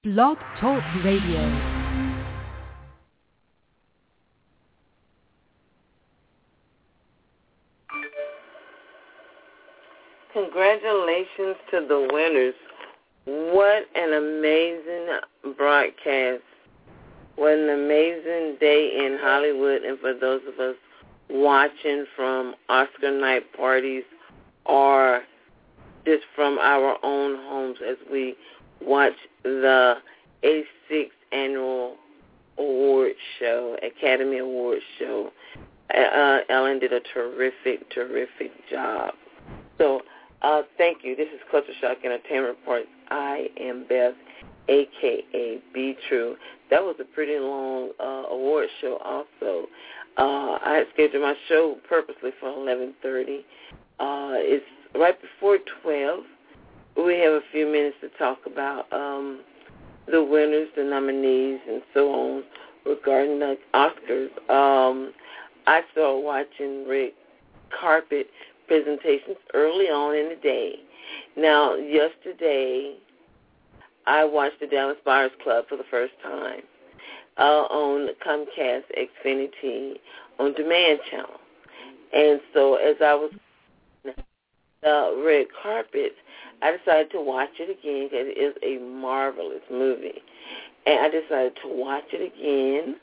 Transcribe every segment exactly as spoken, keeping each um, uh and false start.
Blog Talk Radio. Congratulations to the winners. What an amazing broadcast. What an amazing day in Hollywood. And for those of us watching from Oscar night parties or just from our own homes as we watch the eighty-sixth Annual Award Show, Academy Award Show. Uh, Ellen did a terrific, terrific job. So, Uh, thank you. This is Culture Shock Entertainment Reports. I am Beth, a k a. Be True. That was a pretty long uh, award show also. Uh, I had scheduled my show purposely for eleven thirty. Uh, it's right before twelve. We have a few minutes to talk about um, the winners, the nominees, and so on regarding the Oscars. Um, I started watching red carpet presentations early on in the day. Now, yesterday, I watched the Dallas Buyers Club for the first time uh, on Comcast Xfinity on Demand Channel. And so as I was on the red carpet, I decided to watch it again because it is a marvelous movie. And I decided to watch it again.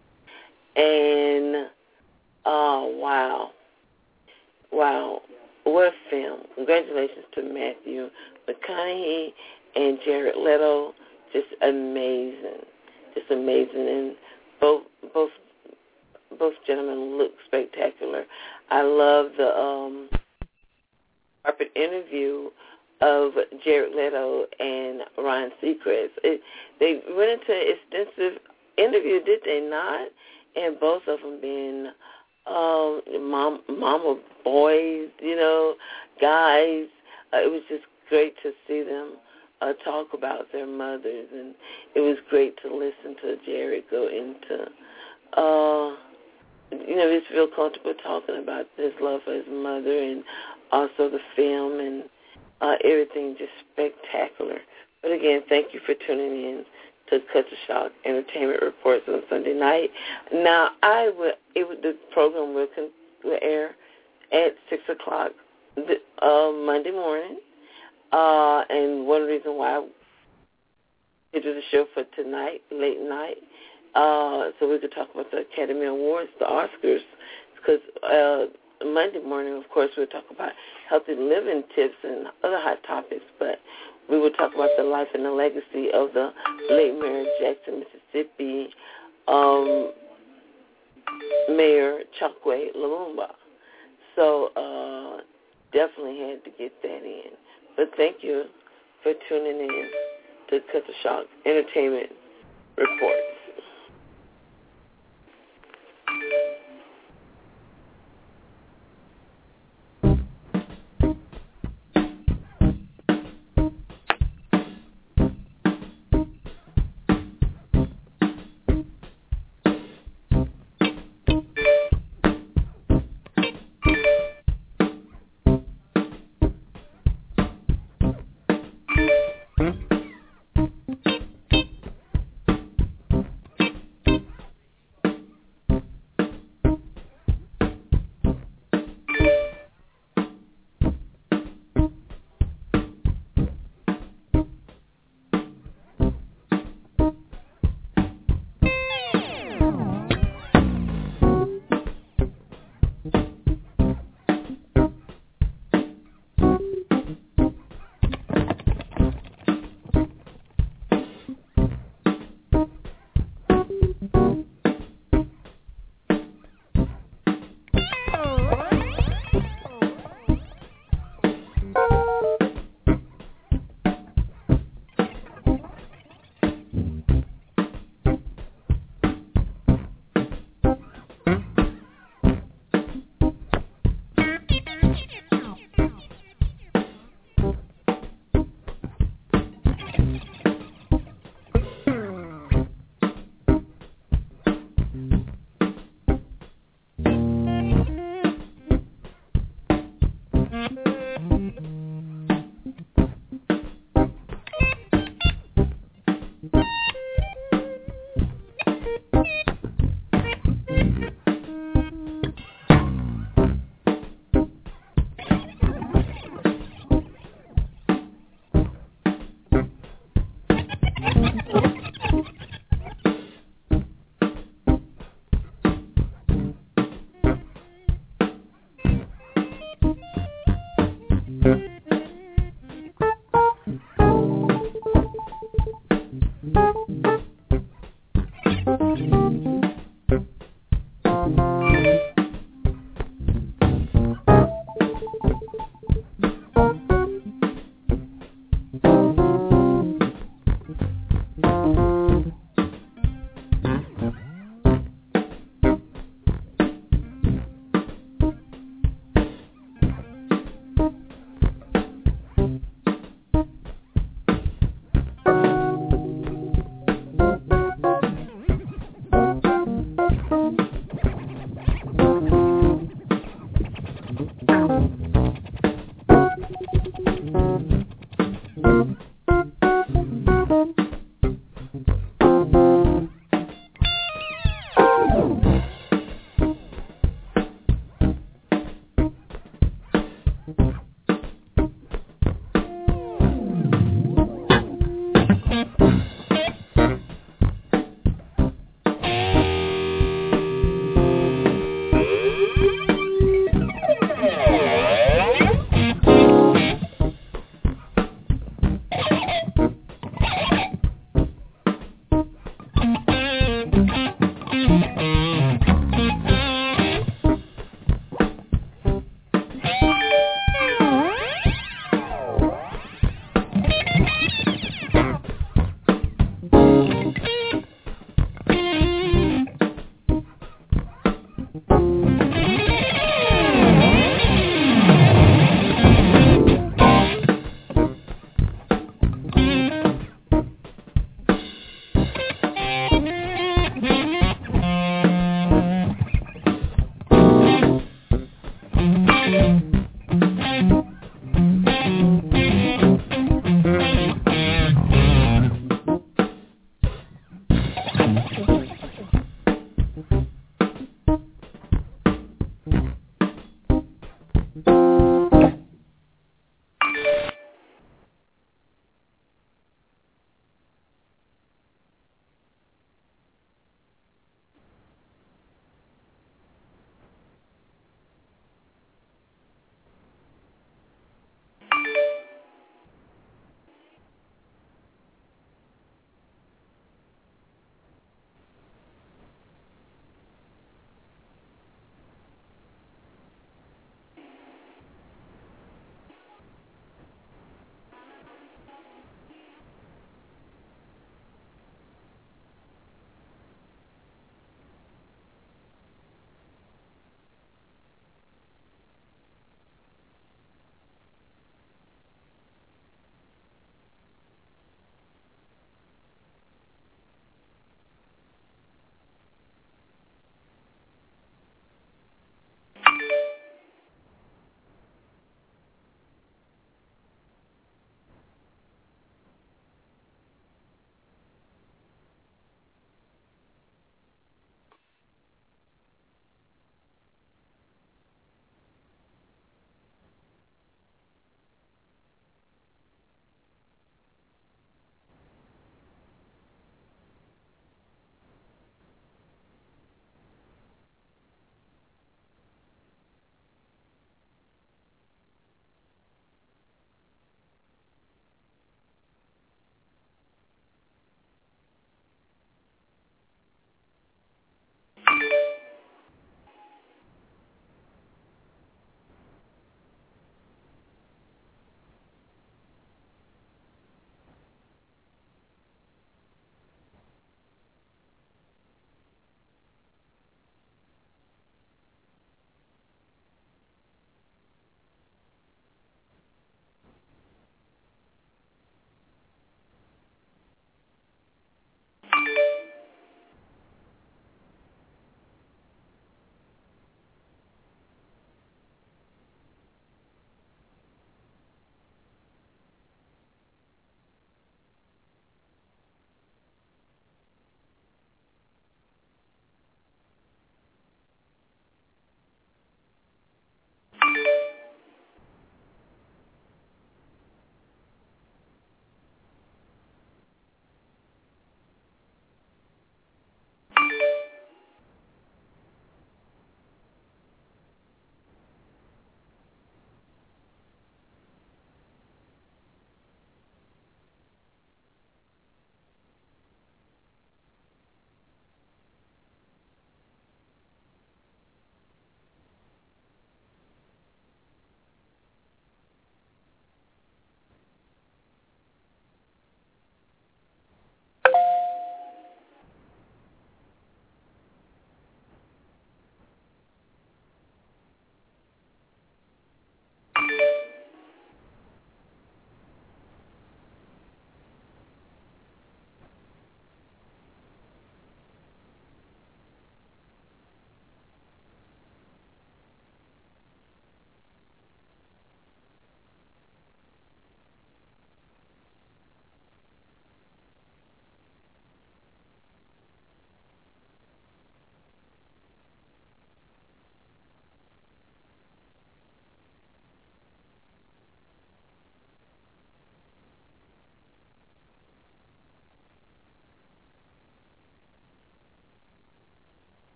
And, oh, wow. Wow, what a film. Congratulations to Matthew McConaughey and Jared Leto. Just amazing. Just amazing. And both both both gentlemen look spectacular. I love the um carpet interview of Jared Leto and Ryan Seacrest. It, they went into an extensive interview, did they not? And both of them being Um, mom, mama boys, you know, guys. Uh, it was just great to see them uh, talk about their mothers, and it was great to listen to Jared go into, uh, you know, just feel comfortable talking about his love for his mother and also the film and uh, everything just spectacular. But again, thank you for tuning in to Culture Shock Entertainment Reports on Sunday night. Now, I will, it would, the program will, con, will air at six o'clock the, uh, Monday morning. Uh, and one reason why I did the show for tonight, late night, uh, so we could talk about the Academy Awards, the Oscars, because uh, Monday morning, of course, we'll talk about healthy living tips and other hot topics, but we will talk about the life and the legacy of the late Mayor Jackson, Mississippi, um, Mayor Chokwe Lumumba. So uh, definitely had to get that in. But thank you for tuning in to Culture Shock Entertainment Reports. Thank